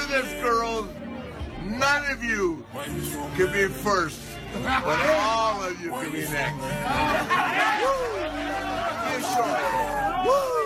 this, girls. None of you can be first, but all of you can be next. You sure? Woo!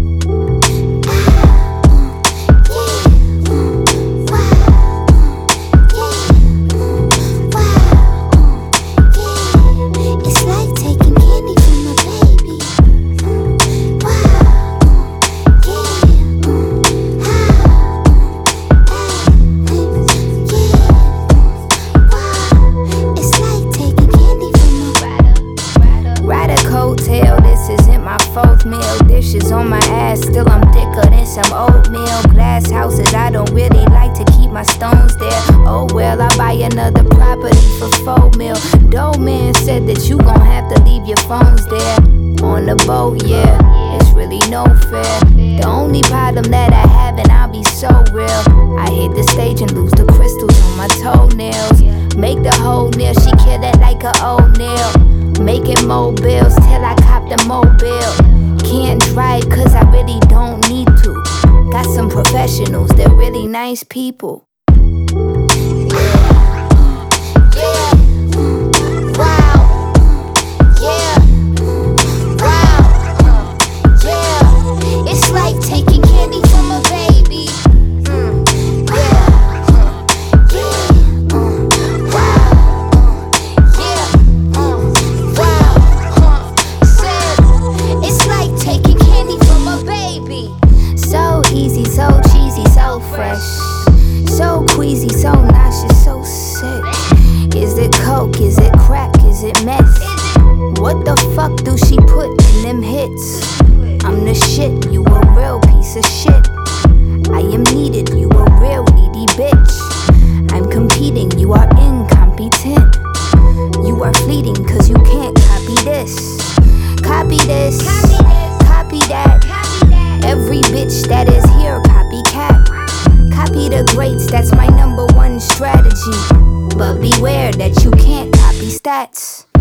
This isn't my fourth meal. Dishes on my ass, still I'm thicker than some oatmeal. Glass houses, I don't really like to keep my stones there. Oh well, I buy another property for $4 million. Doe man said that you gon' have to leave your phones there. On the boat, yeah, it's really no fair. The only problem that I have, and I'll be so real, I hit the stage and lose the crystals on my toenails. Make the whole meal, she kill it like a old nail. Making mobiles till I cop the mobile. Can't drive cause I really don't need to. Got some professionals, they're really nice people. It's like taking candy from a baby. So easy, so cheesy, so fresh, so queasy, so nauseous, so sick. Is it coke, is it crack, is it meth? What the fuck do she put in them hits? I'm the shit, you a real piece of shit. I am needed, you a real needy bitch. I'm competing, you are incompetent. You are fleeting cause you can't copy this. Copy this, copy that. Every bitch that is here, copycat. Copy the greats, that's my #1 strategy. But beware that you can't copy stats.